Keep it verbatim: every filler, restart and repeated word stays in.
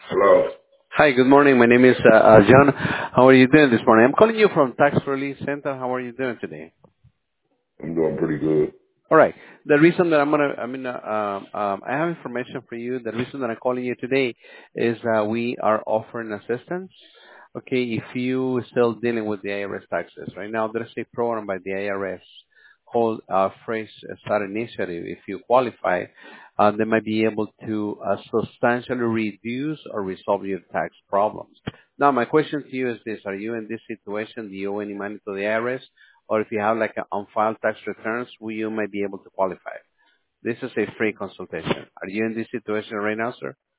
Hello. Hi, good morning. My name is uh, uh, John. How are you doing this morning? I'm calling you from Tax Relief Center. How are you doing today? I'm doing pretty good. All right. The reason that I'm gonna, I mean, uh, um, um, I have information for you. The reason that I'm calling you today is uh, we are offering assistance. Okay, if you still dealing with the I R S taxes right now, there's a program by the I R S called uh, Fresh Start Initiative. If you qualify, uh, they might be able to uh, substantially reduce or resolve your tax problems. Now, my question to you is this: are you in this situation? Do you owe any money to the I R S? Or if you have like an unfiled tax returns, we you might be able to qualify. This is a free consultation. Are you in this situation right now, sir?